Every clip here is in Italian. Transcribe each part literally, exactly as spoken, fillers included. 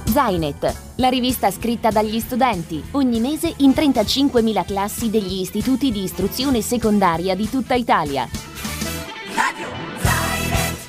Zainet, la rivista scritta dagli studenti, ogni mese in trentacinquemila classi degli istituti di istruzione secondaria di tutta Italia. Radio Zainet.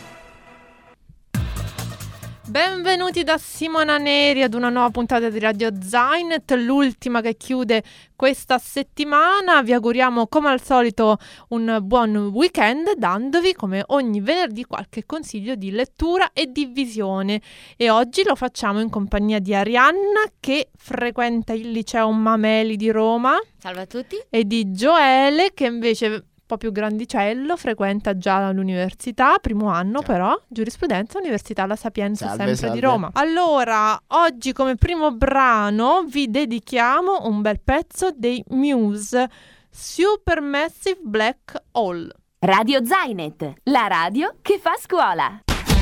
Benvenuti da Simona Neri ad una nuova puntata di Radio Zainet, l'ultima che chiude questa settimana. Vi auguriamo come al solito un buon weekend, dandovi come ogni venerdì qualche consiglio di lettura e di visione. E oggi lo facciamo in compagnia di Arianna, che frequenta il liceo Mameli di Roma. Salve a tutti. E di Gioele, che invece, un po' più grandicello, frequenta già l'università, primo anno. Ciao. Però, giurisprudenza, Università La Sapienza, salve, sempre salve. Di Roma. Allora, oggi come primo brano vi dedichiamo un bel pezzo dei Muse, Supermassive Black Hole. Radio Zainet, la radio che fa scuola.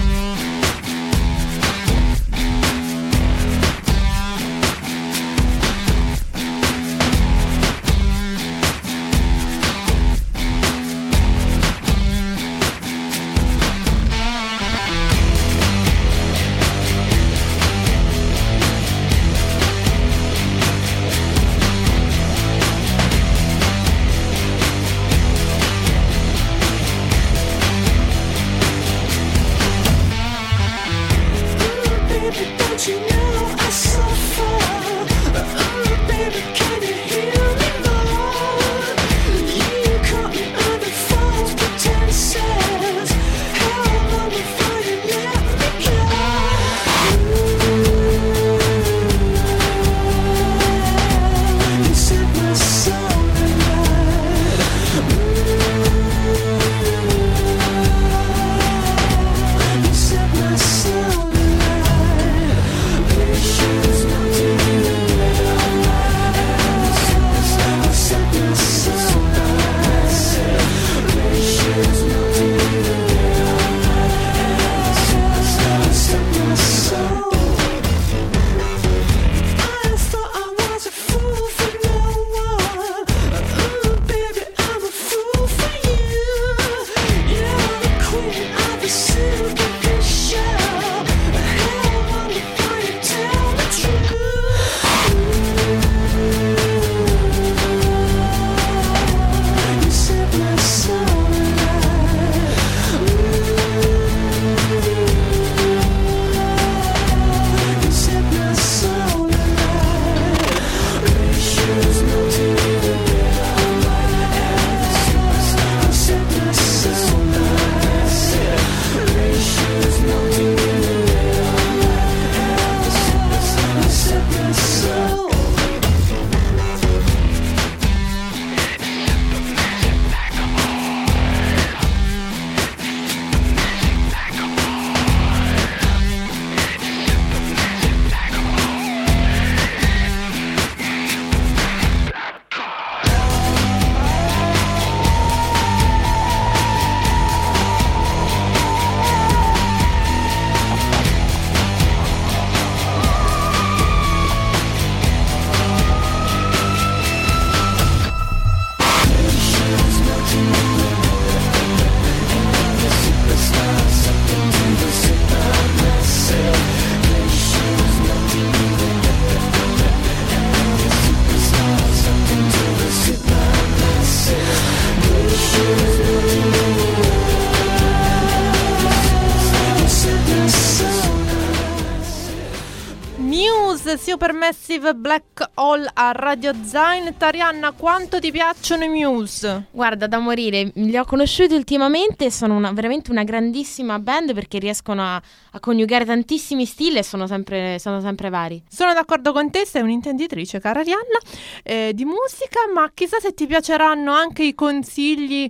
Supermassive Black Hole a Radio Zainet. Arianna, quanto ti piacciono i Muse? Guarda, da morire, li ho conosciuti ultimamente, sono una, veramente una grandissima band perché riescono a, a coniugare tantissimi stili e sono sempre, sono sempre vari. Sono d'accordo con te, sei un'intenditrice, cara Arianna, eh, di musica, ma chissà se ti piaceranno anche i consigli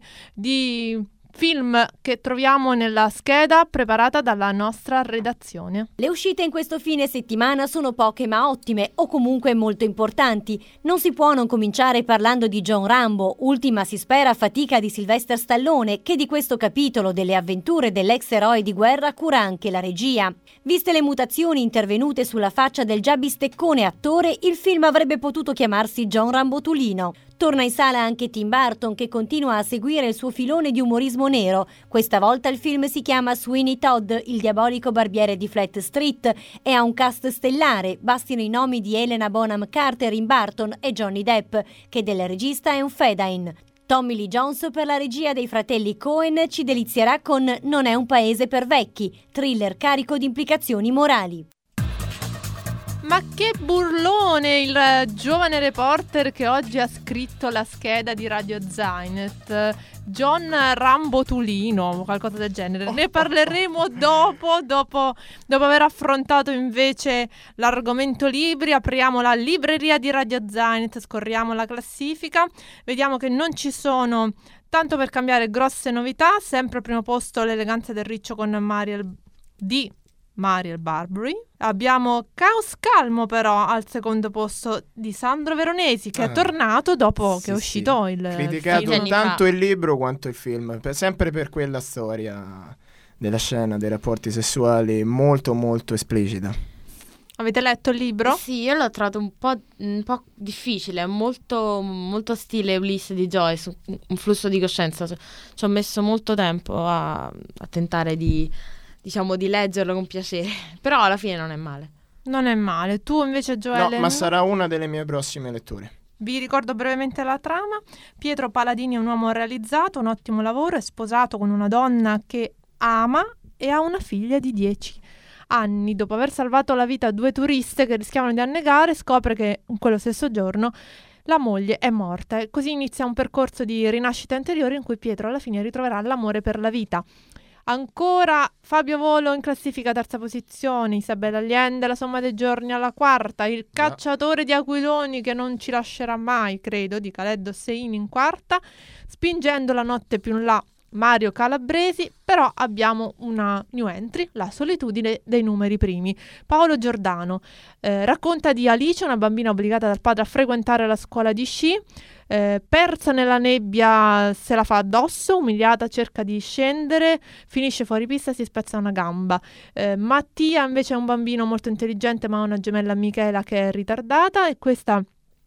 di film che troviamo nella scheda preparata dalla nostra redazione. Le uscite in questo fine settimana sono poche ma ottime, o comunque molto importanti. Non si può non cominciare parlando di John Rambo, ultima si spera fatica di Sylvester Stallone, che di questo capitolo delle avventure dell'ex eroe di guerra cura anche la regia. Viste le mutazioni intervenute sulla faccia del già bisteccone attore, il film avrebbe potuto chiamarsi John Rambo Tulino. Torna in sala anche Tim Burton, che continua a seguire il suo filone di umorismo nero. Questa volta il film si chiama Sweeney Todd, il diabolico barbiere di Flat Street, e ha un cast stellare. Bastino i nomi di Helena Bonham Carter in Burton e Johnny Depp, che del regista è un fade-in. Tommy Lee Jones per la regia dei fratelli Coen ci delizierà con Non è un paese per vecchi, thriller carico di implicazioni morali. Ma che burlone il giovane reporter che oggi ha scritto la scheda di Radio Zainet, John Rambotulino, qualcosa del genere. Ne parleremo dopo, dopo, dopo aver affrontato invece l'argomento libri. Apriamo la libreria di Radio Zainet, scorriamo la classifica, vediamo che non ci sono, tanto per cambiare, grosse novità. Sempre al primo posto l'eleganza del riccio con Mariel di Mariel Barbary. Abbiamo Caos Calmo però al secondo posto di Sandro Veronesi, che ah, è tornato dopo sì, che è uscito sì. il criticato film. Tanto il libro quanto il film, per, sempre per quella storia della scena dei rapporti sessuali molto molto esplicita. Avete letto il libro? Sì, io l'ho trovato un po', un po' difficile, molto, molto stile Ulisse di Joyce, un flusso di coscienza. Ci ho messo molto tempo a, a tentare di diciamo di leggerlo con piacere, però alla fine non è male. Non è male. Tu invece, Gioele? No, ma sarà una delle mie prossime letture. Vi ricordo brevemente la trama. Pietro Paladini è un uomo realizzato, un ottimo lavoro, è sposato con una donna che ama e ha una figlia di dieci anni. Dopo aver salvato la vita a due turiste che rischiavano di annegare, scopre che in quello stesso giorno la moglie è morta, e così inizia un percorso di rinascita interiore in cui Pietro alla fine ritroverà l'amore per la vita. Ancora Fabio Volo in classifica, terza posizione, Isabella Allende, La somma dei giorni alla quarta, Il cacciatore di aquiloni che non ci lascerà mai, credo, di Khaled Hosseini in quarta, Spingendo la notte più in là, Mario Calabresi. Però abbiamo una new entry, La solitudine dei numeri primi. Paolo Giordano eh, racconta di Alice, una bambina obbligata dal padre a frequentare la scuola di sci. Eh, persa nella nebbia se la fa addosso, umiliata cerca di scendere, finisce fuori pista e si spezza una gamba. Eh, Mattia invece è un bambino molto intelligente, ma ha una gemella Michela che è ritardata, e questa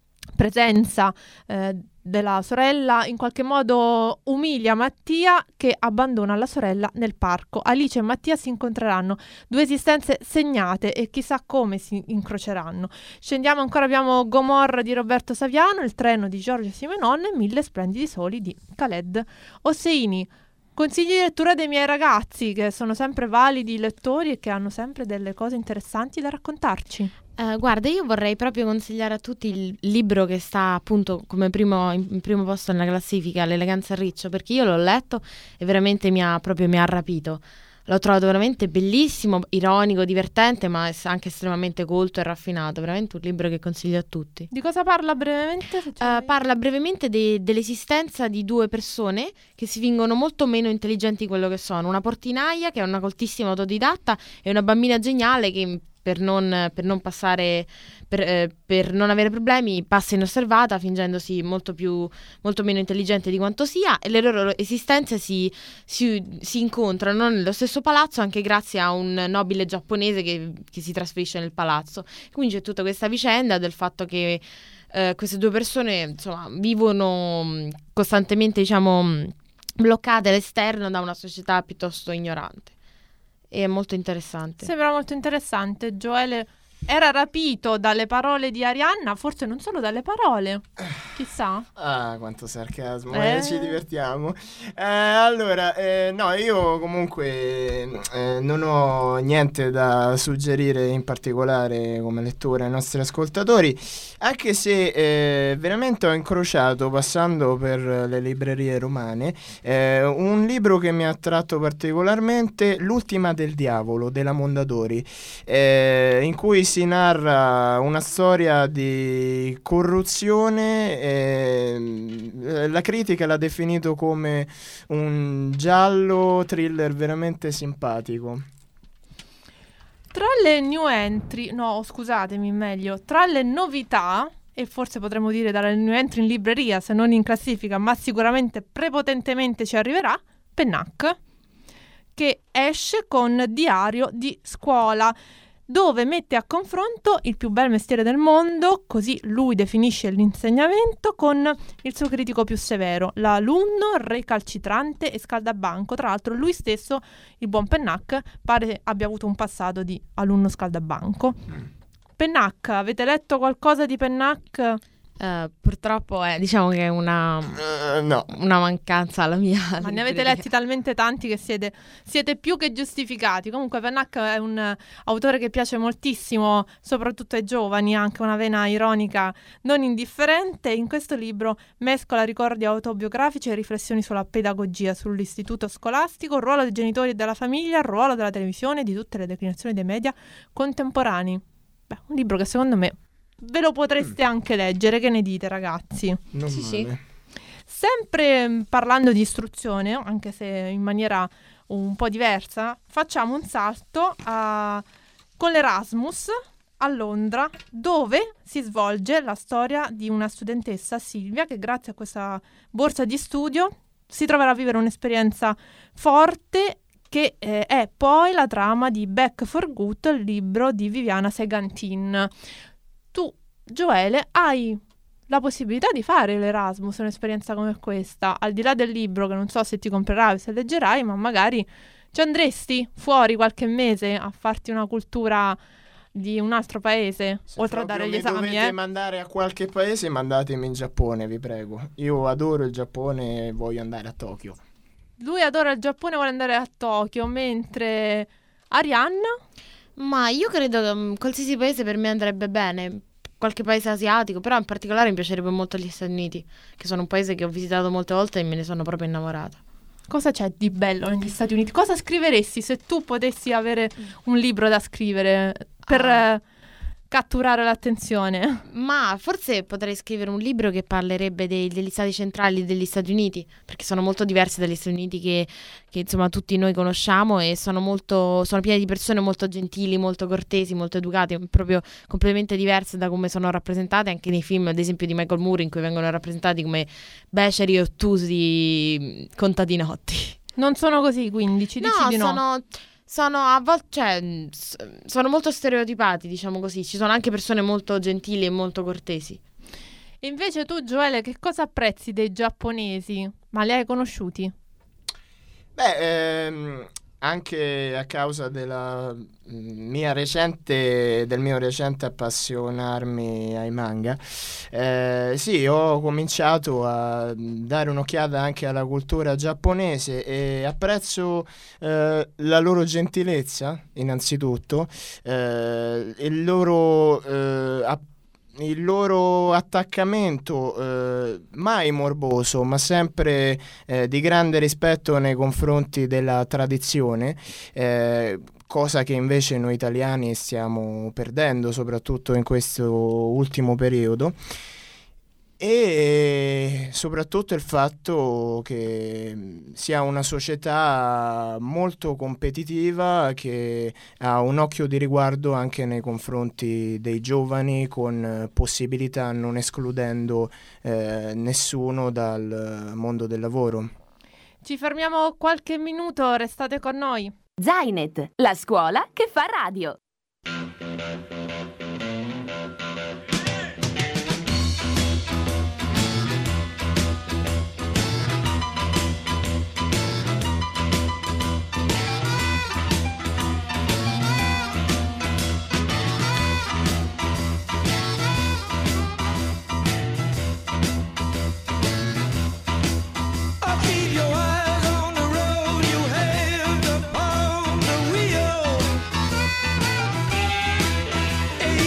presenza eh, della sorella in qualche modo umilia Mattia, che abbandona la sorella nel parco. Alice e Mattia si incontreranno, due esistenze segnate, e chissà come si incroceranno. Scendiamo ancora, abbiamo Gomorra di Roberto Saviano, Il treno di Giorgio Simenon e Mille splendidi soli di Khaled Hosseini. Consigli di lettura dei miei ragazzi, che sono sempre validi lettori e che hanno sempre delle cose interessanti da raccontarci. Uh, guarda, io vorrei proprio consigliare a tutti il libro che sta appunto come primo, in primo posto nella classifica, L'eleganza del riccio, perché io l'ho letto e veramente mi ha proprio mi ha rapito. L'ho trovato veramente bellissimo, ironico, divertente, ma anche estremamente colto e raffinato. Veramente un libro che consiglio a tutti. Di cosa parla brevemente? Uh, parla brevemente de- dell'esistenza di due persone che si fingono molto meno intelligenti di quello che sono. Una portinaia che è una coltissima autodidatta e una bambina geniale che per non, per non passare per, eh, per non avere problemi passa inosservata, fingendosi molto più molto meno intelligente di quanto sia, e le loro esistenze si, si, si incontrano nello stesso palazzo anche grazie a un nobile giapponese che, che si trasferisce nel palazzo. Quindi c'è tutta questa vicenda del fatto che eh, queste due persone insomma vivono costantemente, diciamo, bloccate all'esterno da una società piuttosto ignorante. È molto interessante. Sembra molto interessante. Gioele era rapito dalle parole di Arianna, forse non solo dalle parole, chissà. Ah, quanto sarcasmo, eh. Eh, ci divertiamo. Eh, allora, eh, no, io comunque eh, non ho niente da suggerire in particolare come lettura ai nostri ascoltatori, anche se eh, veramente ho incrociato, passando per le librerie romane, eh, un libro che mi ha attratto particolarmente, L'ultima del diavolo, della Mondadori, eh, in cui si narra una storia di corruzione. Eh, la critica l'ha definito come un giallo thriller veramente simpatico. Tra le new entry, no scusatemi meglio, tra le novità, e forse potremmo dire dalle new entry in libreria se non in classifica, ma sicuramente prepotentemente ci arriverà, Pennac, che esce con Diario di scuola. dove mette a confronto il più bel mestiere del mondo, così lui definisce l'insegnamento, con il suo critico più severo, l'alunno recalcitrante e scaldabanco. Tra l'altro lui stesso, il buon Pennac, pare abbia avuto un passato di alunno scaldabanco. Mm. Pennac, avete letto qualcosa di Pennac? Uh, purtroppo è, diciamo che è una, uh, no. una mancanza la mia. Ma ne avete letti talmente tanti che siete, siete più che giustificati. Comunque Pennac è un autore che piace moltissimo, soprattutto ai giovani, ha anche una vena ironica non indifferente. In questo libro mescola ricordi autobiografici e riflessioni sulla pedagogia, sull'istituto scolastico, il ruolo dei genitori e della famiglia, il ruolo della televisione e di tutte le declinazioni dei media contemporanei. Beh, un libro che secondo me ve lo potreste anche leggere, che ne dite, ragazzi? Non sì, male. sì. Sempre mh, parlando di istruzione, anche se in maniera un po' diversa, facciamo un salto a... con l'Erasmus a Londra, dove si svolge la storia di una studentessa, Silvia, che grazie a questa borsa di studio si troverà a vivere un'esperienza forte, che eh, è poi la trama di Back for Good, il libro di Viviana Segantin. Tu, Gioele, hai la possibilità di fare l'Erasmus, un'esperienza come questa, al di là del libro, che non so se ti comprerai o se leggerai, ma magari ci andresti fuori qualche mese a farti una cultura di un altro paese, se oltre a dare gli esami. Se dovete eh. mandare a qualche paese, mandatemi in Giappone, vi prego. Io adoro il Giappone e voglio andare a Tokyo. Lui adora il Giappone e vuole andare a Tokyo, mentre Arianna? Ma io credo che um, qualsiasi paese per me andrebbe bene, qualche paese asiatico, però in particolare mi piacerebbe molto gli Stati Uniti, che sono un paese che ho visitato molte volte e me ne sono proprio innamorata. Cosa c'è di bello negli Stati Uniti? Cosa scriveresti se tu potessi avere un libro da scrivere per ah. eh, catturare l'attenzione? Ma forse potrei scrivere un libro che parlerebbe dei, degli stati centrali degli Stati Uniti, perché sono molto diversi dagli Stati Uniti che, che insomma tutti noi conosciamo, e sono molto sono pieni di persone molto gentili, molto cortesi, molto educate, proprio completamente diverse da come sono rappresentate anche nei film, ad esempio di Michael Moore, in cui vengono rappresentati come beceri e ottusi contadinotti. Non sono così, quindi ci dici no, di no? sono... Sono a volte, cioè, sono molto stereotipati, diciamo così. Ci sono anche persone molto gentili e molto cortesi. E invece tu, Gioele, che cosa apprezzi dei giapponesi? Ma li hai conosciuti? Beh, ehm, anche a causa della mia recente, del mio recente appassionarmi ai manga, eh, sì, ho cominciato a dare un'occhiata anche alla cultura giapponese e apprezzo eh, la loro gentilezza, innanzitutto, eh, il loro eh, app- il loro attaccamento eh, mai morboso, ma sempre eh, di grande rispetto nei confronti della tradizione, eh, cosa che invece noi italiani stiamo perdendo, soprattutto in questo ultimo periodo. E soprattutto il fatto che sia una società molto competitiva, che ha un occhio di riguardo anche nei confronti dei giovani, con possibilità, non escludendo eh, nessuno dal mondo del lavoro. Ci fermiamo qualche minuto, restate con noi. Zainet, la scuola che fa radio. Hey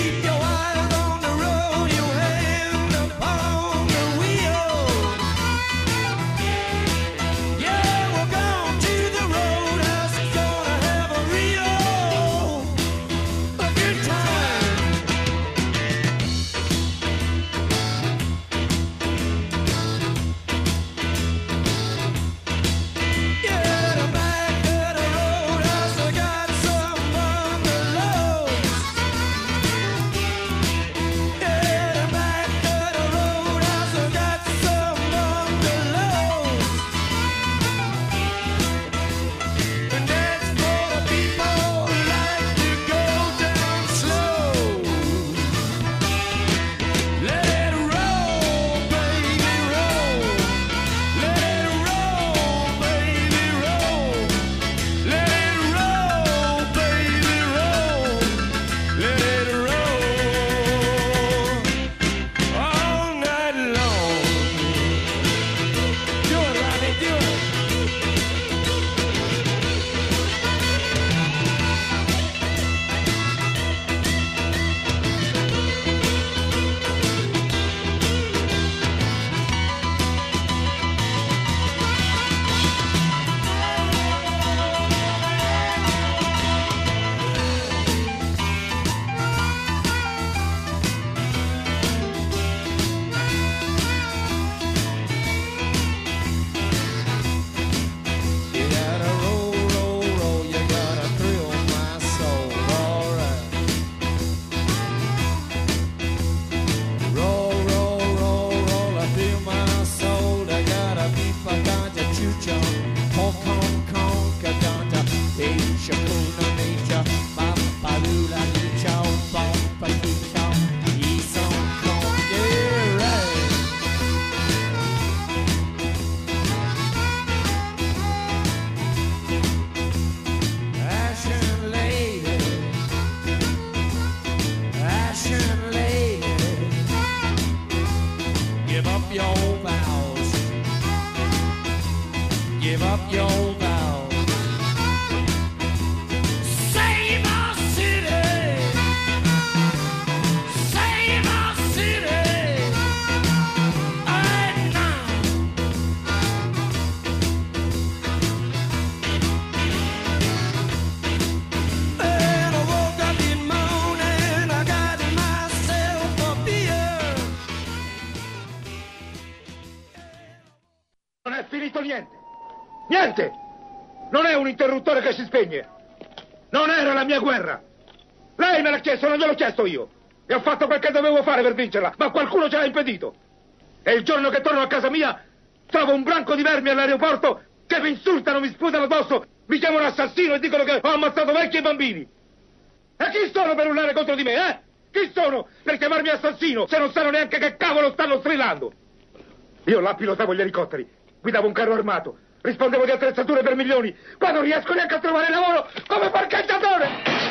niente. Niente! Non è un interruttore che si spegne. Non era la mia guerra. Lei me l'ha chiesto, non gliel'ho chiesto io. E ho fatto quel che dovevo fare per vincerla, ma qualcuno ce l'ha impedito. E il giorno che torno a casa mia, trovo un branco di vermi all'aeroporto che mi insultano, mi sputano addosso, mi chiamano assassino e dicono che ho ammazzato vecchi e bambini. E chi sono per urlare contro di me, eh? Chi sono per chiamarmi assassino se non sanno neanche che cavolo stanno strillando? Io là pilotavo gli elicotteri, guidavo un carro armato, rispondevo di attrezzature per milioni. Qua non riesco neanche a trovare lavoro come parcheggiatore!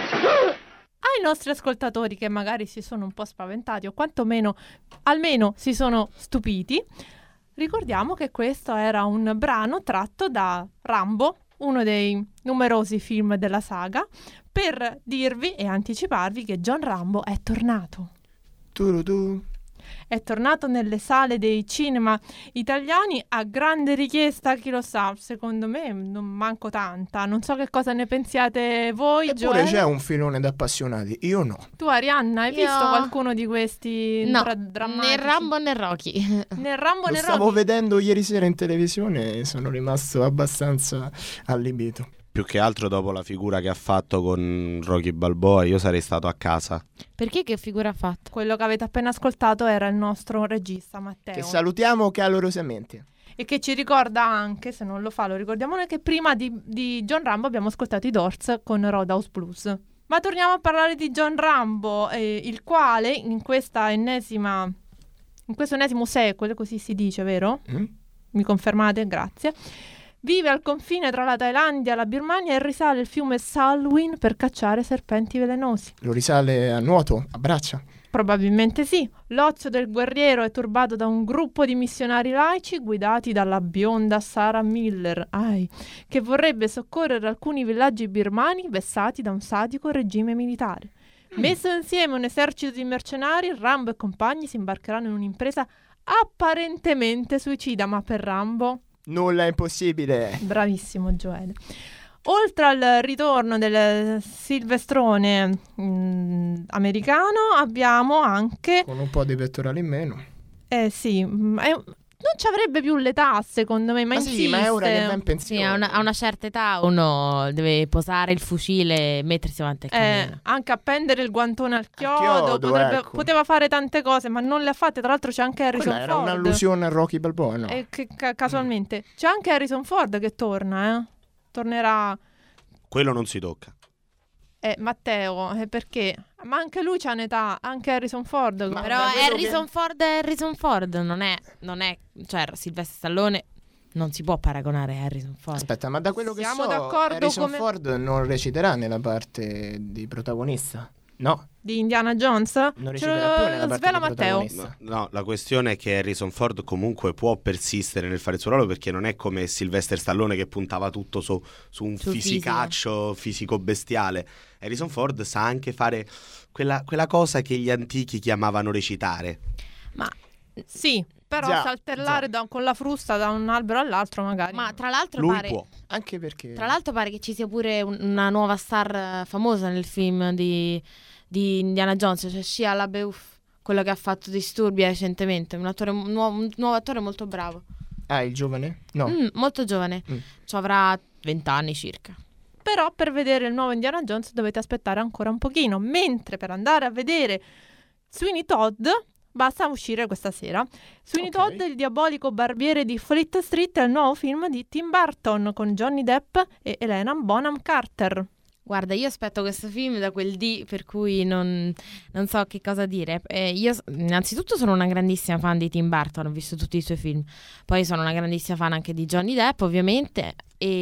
Ai nostri ascoltatori che magari si sono un po' spaventati o quantomeno almeno si sono stupiti, ricordiamo che questo era un brano tratto da Rambo, uno dei numerosi film della saga, per dirvi e anticiparvi che John Rambo è tornato. Turudu. È tornato nelle sale dei cinema italiani a grande richiesta, chi lo sa, secondo me non manco tanta. Non so che cosa ne pensiate voi, Eppure Gioele. c'è un filone da appassionati, io no. Tu, Arianna, hai Io- visto qualcuno di questi No, dra- drammatici? né Rambo né Rocky. Né Rambo Lo né stavo Rocky? vedendo ieri sera in televisione e sono rimasto abbastanza allibito. Più che altro dopo la figura che ha fatto con Rocky Balboa, io sarei stato a casa. Perché che figura ha fatto? Quello che avete appena ascoltato era il nostro regista Matteo. Che salutiamo calorosamente. E che ci ricorda anche, se non lo fa lo ricordiamo noi, che prima di, di John Rambo abbiamo ascoltato i Doors con Roadhouse Blues. Ma torniamo a parlare di John Rambo, eh, il quale in questa ennesima, in questo ennesimo sequel, così si dice, vero? Mm? Mi confermate? Grazie. Vive al confine tra la Thailandia e la Birmania e risale il fiume Salween per cacciare serpenti velenosi. Lo risale a nuoto, a braccia. Probabilmente sì. L'ozio del guerriero è turbato da un gruppo di missionari laici guidati dalla bionda Sarah Miller, ai, che vorrebbe soccorrere alcuni villaggi birmani vessati da un sadico regime militare. Messo insieme un esercito di mercenari, Rambo e compagni si imbarcheranno in un'impresa apparentemente suicida, ma per Rambo... Nulla è impossibile. Bravissimo, Gioele. Oltre al ritorno del silvestrone mh, americano, abbiamo anche... Con un po' di pettorali in meno. Eh sì, mh, è- non ci avrebbe più l'età, secondo me, ma Ma insiste. sì, ma è ora che va in Sì, pensione. a una, a una certa età uno deve posare il fucile e mettersi avanti al Eh, camino. anche appendere il guantone al chiodo, chiodo, potrebbe- ecco. poteva fare tante cose, ma non le ha fatte. Tra l'altro c'è anche Harrison Quella era Ford. un'allusione a Rocky Balboa, no? Eh, che ca- casualmente c'è anche Harrison Ford che torna, eh? Tornerà. Quello non si tocca. Eh, Matteo, eh, perché? Ma anche lui c'ha un'età, anche Harrison Ford. Ma- Però da quello Harrison Ford è Harrison Ford, non è, non è, cioè Sylvester Stallone non si può paragonare a Harrison Ford. Aspetta, ma da quello che Siamo so, d'accordo Harrison come- Ford non reciterà nella parte di protagonista. No, Di Indiana Jones? non Ce reciterà più nella lo parte svela di Matteo. protagonista. No, no, la questione è che Harrison Ford comunque può persistere nel fare il suo ruolo, perché non è come Sylvester Stallone che puntava tutto su, su un Sul fisicaccio fisico bestiale. Harrison Ford sa anche fare quella, quella cosa che gli antichi chiamavano recitare. Ma, Sì, però Già, saltellare già. da- con la frusta da un albero all'altro magari. ma tra l'altro Lui pare, può. Anche perché tra l'altro pare che ci sia pure un- una nuova star eh, famosa nel film di, di Indiana Jones, cioè Shia LaBeouf, quello che ha fatto Disturbia recentemente, un, attore, un, nuovo, un nuovo attore molto bravo. Ah, il giovane? No. Mm, molto giovane, Mm. ci avrà venti anni circa. Però per vedere il nuovo Indiana Jones dovete aspettare ancora un pochino, mentre per andare a vedere Sweeney Todd basta uscire questa sera. Sweeney Ok. Todd, il diabolico barbiere di Fleet Street, è il nuovo film di Tim Burton con Johnny Depp e Helena Bonham Carter. Guarda, io aspetto questo film da quel dì per cui non, non so che cosa dire. Eh, io s- innanzitutto sono una grandissima fan di Tim Burton, ho visto tutti i suoi film. Poi sono una grandissima fan anche di Johnny Depp, ovviamente,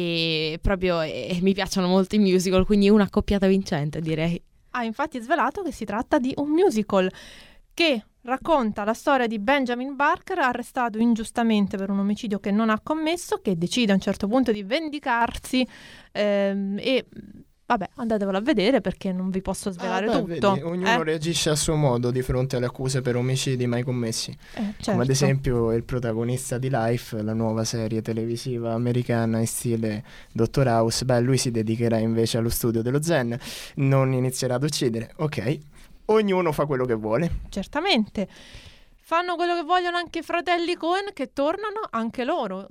e proprio eh, mi piacciono molto i musical, quindi una accoppiata vincente, direi. Ha infatti svelato che si tratta di un musical che racconta la storia di Benjamin Barker, arrestato ingiustamente per un omicidio che non ha commesso, che decide a un certo punto di vendicarsi ehm, e vabbè, andatevelo a vedere perché non vi posso svelare Ah, beh, tutto. vedi, ognuno eh? reagisce a suo modo di fronte alle accuse per omicidi mai commessi. Eh, certo. Come ad esempio il protagonista di Life, la nuova serie televisiva americana in stile Dottor House. Beh, lui si dedicherà invece allo studio dello Zen, non inizierà ad uccidere. Ok, ognuno fa quello che vuole. Certamente. Fanno quello che vogliono anche i fratelli Coen che tornano anche loro.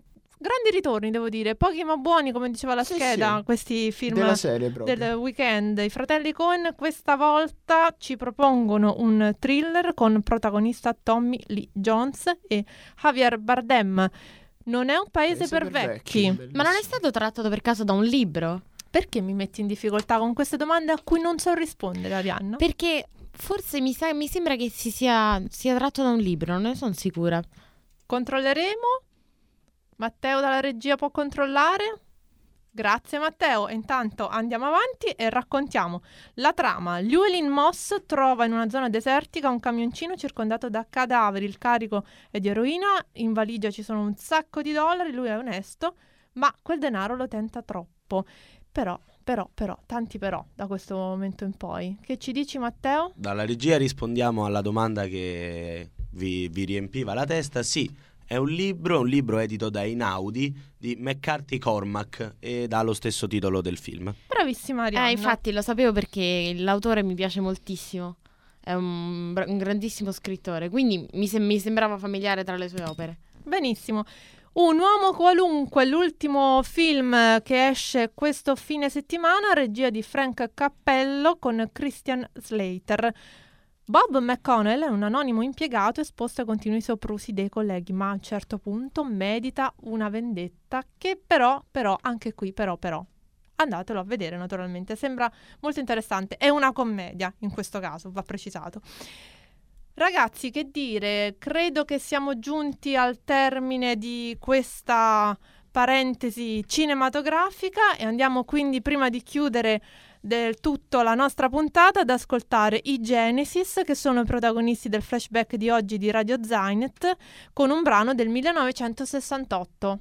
grandi ritorni, devo dire, pochi ma buoni, come diceva la Sì, scheda, sì. questi film Della serie proprio. del weekend. I fratelli Coen questa volta ci propongono un thriller con protagonista Tommy Lee Jones e Javier Bardem. Non è un paese, Paese per, per vecchi. vecchi. Ma non è stato tratto per caso da un libro? Perché mi metti in difficoltà con queste domande a cui non so rispondere, Arianna? Perché forse mi, sa- mi sembra che si sia, sia tratto da un libro, non ne sono sicura. Controlleremo. Matteo dalla regia può controllare? Grazie Matteo. E intanto andiamo avanti e raccontiamo la trama. Llewellyn Moss trova in una zona desertica un camioncino circondato da cadaveri, il carico è di eroina, in valigia ci sono un sacco di dollari, lui è onesto, ma quel denaro lo tenta troppo. Però, però, però, tanti però da questo momento in poi. Che ci dici Matteo? Dalla regia rispondiamo alla domanda che vi, vi riempiva la testa. Sì, è un libro, un libro edito da Einaudi di McCarthy Cormac ed ha lo stesso titolo del film. Bravissima Arianna. Eh, infatti lo sapevo perché l'autore mi piace moltissimo. È un, bra- un grandissimo scrittore, quindi mi, sem- mi sembrava familiare tra le sue opere. Benissimo. Un uomo qualunque, l'ultimo film che esce questo fine settimana, regia di Frank Cappello con Christian Slater. Bob McConnell è un anonimo impiegato esposto ai continui soprusi dei colleghi, ma a un certo punto medita una vendetta che però, però, anche qui però, però, andatelo a vedere naturalmente, sembra molto interessante. È una commedia in questo caso, va precisato. Ragazzi, che dire, credo che siamo giunti al termine di questa parentesi cinematografica e andiamo quindi, prima di chiudere del tutto la nostra puntata, ad ascoltare i Genesis, che sono i protagonisti del flashback di oggi di Radio Zainet, con un brano del millenovecentosessantotto.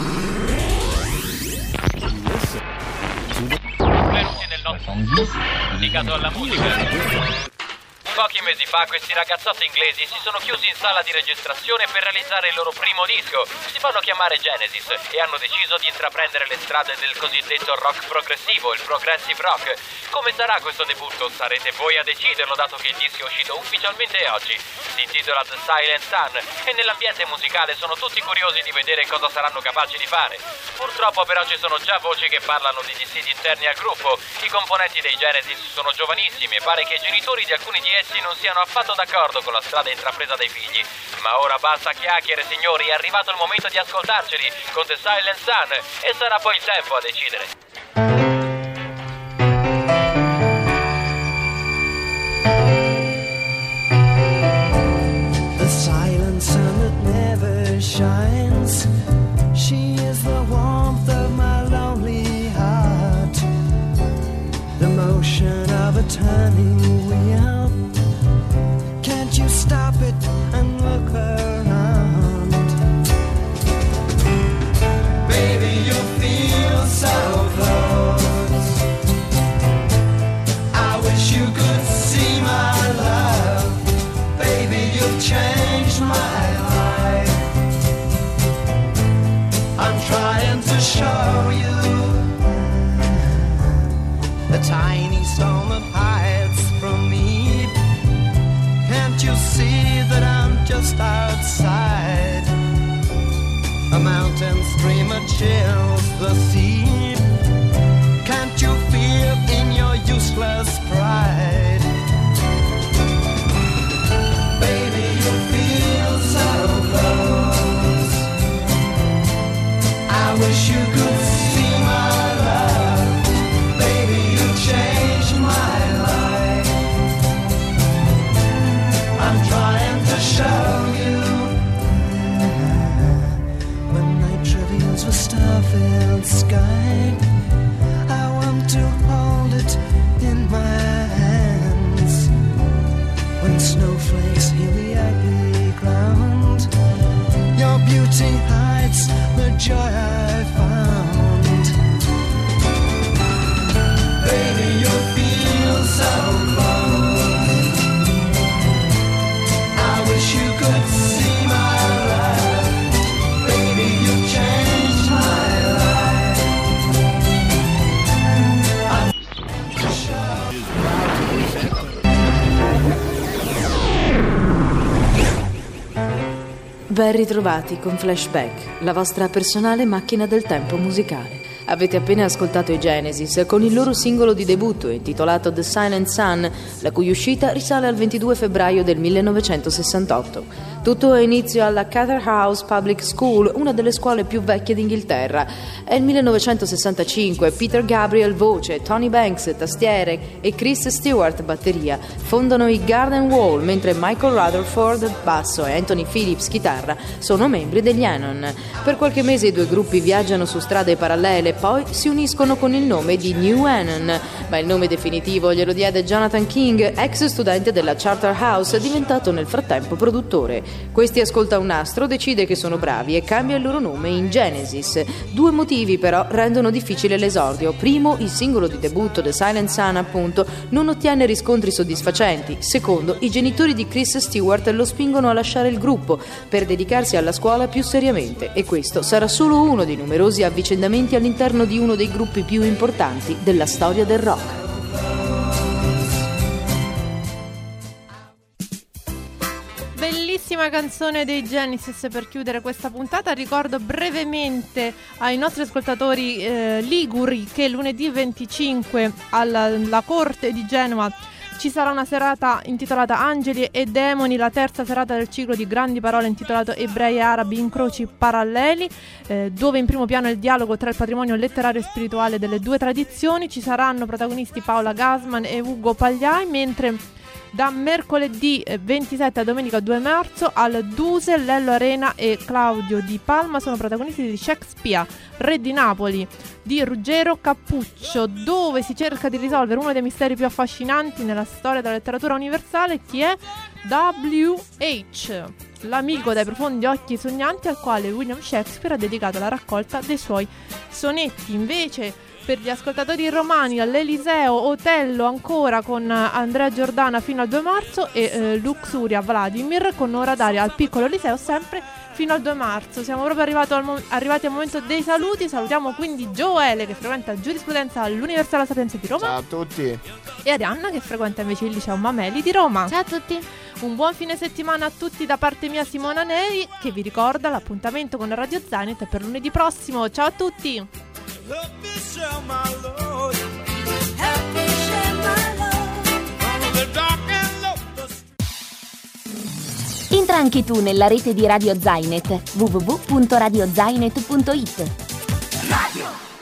Benvenuti nel nostro dedicato alla musica. Pochi mesi fa questi ragazzotti inglesi si sono chiusi in sala di registrazione per realizzare il loro primo disco. Si fanno chiamare Genesis e hanno deciso di intraprendere le strade del cosiddetto rock progressivo, il progressive rock. Come sarà questo debutto? Sarete voi a deciderlo, dato che il disco è uscito ufficialmente oggi. Si intitola The Silent Sun e nell'ambiente musicale sono tutti curiosi di vedere cosa saranno capaci di fare. Purtroppo però ci sono già voci che parlano di dissidi interni al gruppo. I componenti dei Genesis sono giovanissimi e pare che i genitori di alcuni di essi non siano affatto d'accordo con la strada intrapresa dai figli. Ma ora basta chiacchiere, signori, è arrivato il momento di ascoltarceli con The Silent Sun e sarà poi il tempo a decidere. The silent sun that never shines, she is the warmth of my lonely heart, the motion of a turning wheel. Can't you stop it and look around? Baby, you feel so close. I wish you could see my love. Baby, you've changed my life. I'm trying to show you the tiny stone that hides from me. Can't you see that I'm just outside? A mountain stream that chills the sea. Can't you feel in your useless pride? Baby, you feel so close. I wish you could see my love. Baby, you changed my life. I'm trying to show you. When night reveals a star-filled sky, I want to hold it in my hands. When snowflakes heal the ugly ground, your beauty hides the joy I found. Baby, you feel so close. I wish you could see my love. Baby, you changed my life. I'm Ben ritrovati con Flashback, la vostra personale macchina del tempo musicale. Avete appena ascoltato i Genesis con il loro singolo di debutto intitolato The Silent Sun, la cui uscita risale al ventidue febbraio del millenovecentosessantotto. Tutto ha inizio alla Charterhouse Public School, una delle scuole più vecchie d'Inghilterra. È il millenovecentosessantacinque, Peter Gabriel voce, Tony Banks tastiere e Chris Stewart batteria fondano i Garden Wall, mentre Michael Rutherford basso e Anthony Phillips chitarra sono membri degli Anon. Per qualche mese i due gruppi viaggiano su strade parallele, poi si uniscono con il nome di New Anon, ma il nome definitivo glielo diede Jonathan King, ex studente della Charterhouse, diventato nel frattempo produttore. Questi ascolta un nastro, decide che sono bravi e cambia il loro nome in Genesis. Due motivi però rendono difficile l'esordio. Primo, il singolo di debutto The Silent Sun, appunto, non ottiene riscontri soddisfacenti. Secondo, i genitori di Chris Stewart lo spingono a lasciare il gruppo per dedicarsi alla scuola più seriamente, e questo sarà solo uno dei numerosi avvicendamenti all'interno di uno dei gruppi più importanti della storia del rock. Bellissima canzone dei Genesis per chiudere questa puntata. Ricordo brevemente ai nostri ascoltatori eh, liguri che lunedì venticinque alla, alla Corte di Genova ci sarà una serata intitolata Angeli e Demoni, la terza serata del ciclo di grandi parole intitolato Ebrei e Arabi, incroci paralleli, eh, dove in primo piano è il dialogo tra il patrimonio letterario e spirituale delle due tradizioni. Ci saranno protagonisti Paola Gasman e Ugo Pagliai, mentre da mercoledì ventisette a domenica due marzo al Duse, Lello Arena e Claudio Di Palma sono protagonisti di Shakespeare, Re di Napoli di Ruggero Cappuccio, dove si cerca di risolvere uno dei misteri più affascinanti nella storia della letteratura universale. Chi è? W H, l'amico dai profondi occhi sognanti al quale William Shakespeare ha dedicato la raccolta dei suoi sonetti. Invece per gli ascoltatori romani all'Eliseo, Otello ancora con Andrea Giordana fino al due marzo e eh, Luxuria Vladimir con Ora d'aria al piccolo Eliseo sempre fino al due marzo. Siamo proprio arrivato al mo- arrivati al momento dei saluti. Salutiamo quindi Gioele che frequenta giurisprudenza all'Università La Sapienza di Roma. Ciao a tutti. E Arianna che frequenta invece il liceo Mameli di Roma. Ciao a tutti. Un buon fine settimana a tutti da parte mia, Simona Neri, che vi ricorda l'appuntamento con Radio Zainet per lunedì prossimo. Ciao a tutti. Entra anche tu nella rete di Radio Zainet, w w w punto radio zainet punto it. Radio